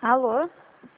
Alô?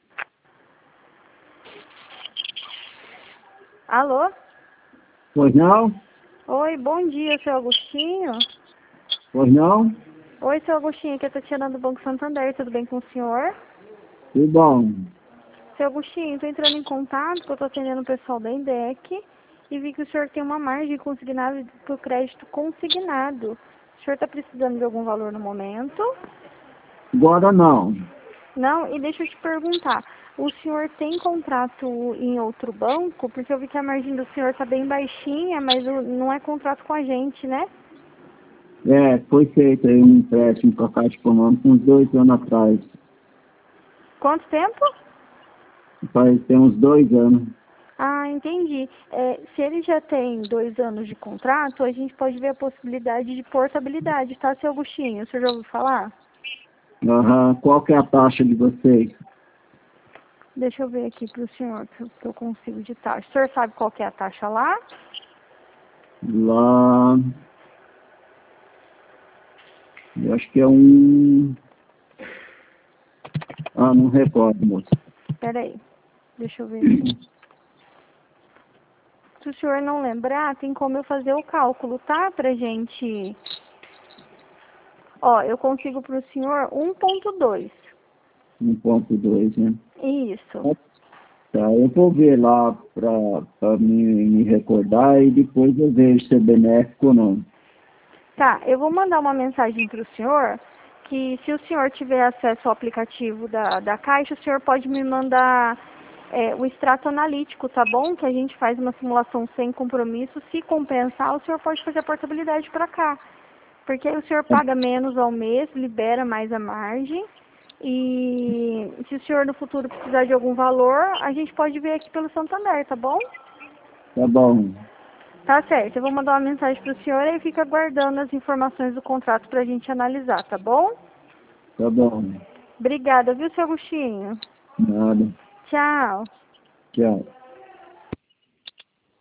Alô? Pois não? Oi, bom dia, seu Agostinho. Pois não? Oi, seu Agostinho, aqui é a Tatiana do Banco Santander, tudo bem com o senhor? Tudo bom. Seu Agostinho, estou entrando em contato, que eu estou atendendo o pessoal da INDEC e vi que o senhor tem uma margem consignada para o crédito consignado. O senhor está precisando de algum valor no momento? Agora não. Não? E deixa eu te perguntar, o senhor tem contrato em outro banco? Porque eu vi que a margem do senhor está bem baixinha, mas não é contrato com a gente, né? Foi feito aí um empréstimo com a Caixa Econômica uns 2 anos atrás. Quanto tempo? Tem uns 2 anos. Ah, entendi. Se ele já tem 2 anos de contrato, a gente pode ver a possibilidade de portabilidade, tá, seu Agostinho? O senhor já ouviu falar? Aham. Qual que é a taxa de vocês? Deixa eu ver aqui para o senhor, que eu consigo de taxa. O senhor sabe qual que é a taxa lá? Lá, eu acho que é um... Ah, não recordo, moço. Espera aí, deixa eu ver aqui. Se o senhor não lembrar, tem como eu fazer o cálculo, tá? Pra gente... Ó, eu consigo para o senhor 1,2. 1,2, né? Isso. Tá, eu vou ver lá para me recordar e depois eu vejo se é benéfico ou não. Tá, eu vou mandar uma mensagem para o senhor, que se o senhor tiver acesso ao aplicativo da Caixa, o senhor pode me mandar o extrato analítico, tá bom? Que a gente faz uma simulação sem compromisso. Se compensar, o senhor pode fazer a portabilidade para cá. Porque aí o senhor paga menos ao mês, libera mais a margem. E se o senhor no futuro precisar de algum valor, a gente pode ver aqui pelo Santander, tá bom? Tá bom. Tá certo, eu vou mandar uma mensagem pro senhor e fica aguardando as informações do contrato pra gente analisar, tá bom? Tá bom. Obrigada, viu, seu Agostinho? Nada. Tchau. Tchau.